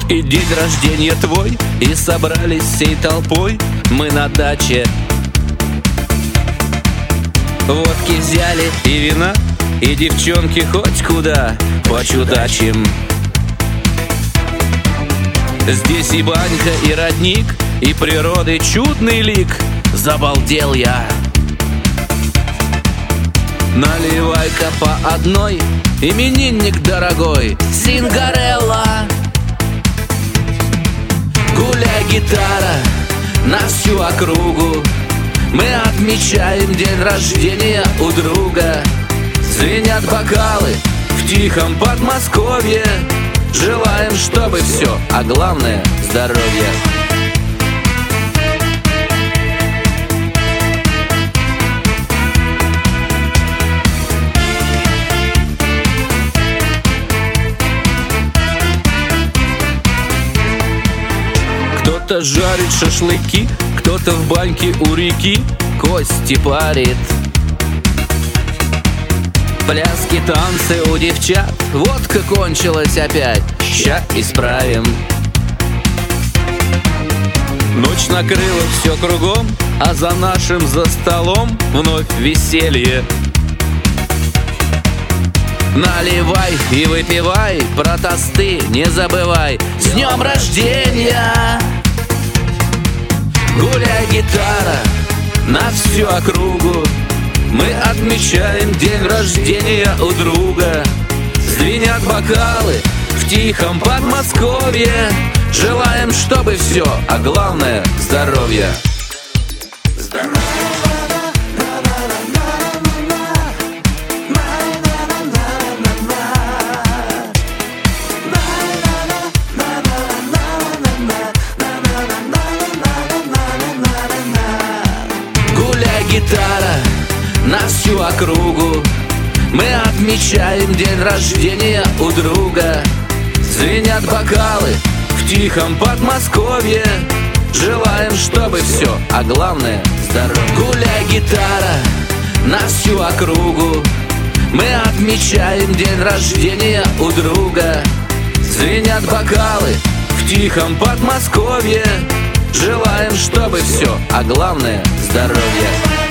И день рождения твой, и собрались всей толпой мы на даче. Водки взяли и вина, и девчонки хоть куда почудачим. Здесь и банька, и родник, и природы чудный лик. Забалдел я. Наливай-ка по одной, именинник дорогой, Сингарелла. Гуляй, гитара, на всю округу, мы отмечаем день рождения у друга. Звенят бокалы в тихом Подмосковье. Желаем, чтобы все, а главное — здоровье. Кто-то жарит шашлыки, кто-то в баньке у реки кости парит. Пляски, танцы у девчат, водка кончилась опять, ща исправим. Ночь накрыла все кругом, а за нашим за столом вновь веселье. Наливай и выпивай, про тосты не забывай. С днем рождения! Гуляй, гитара, на всю округу, мы отмечаем день рождения у друга. Звенят бокалы в тихом Подмосковье. Желаем, чтобы все, а главное — здоровье. Гуляй, гитара, на всю округу, мы отмечаем день рождения у друга. Звенят бокалы в тихом Подмосковье. Желаем, чтобы все, а главное — здоровье. Гуляй, гитара, на всю округу, мы отмечаем день рождения у друга. Звенят бокалы в тихом Подмосковье. Желаем, чтобы все, а главное — здоровье.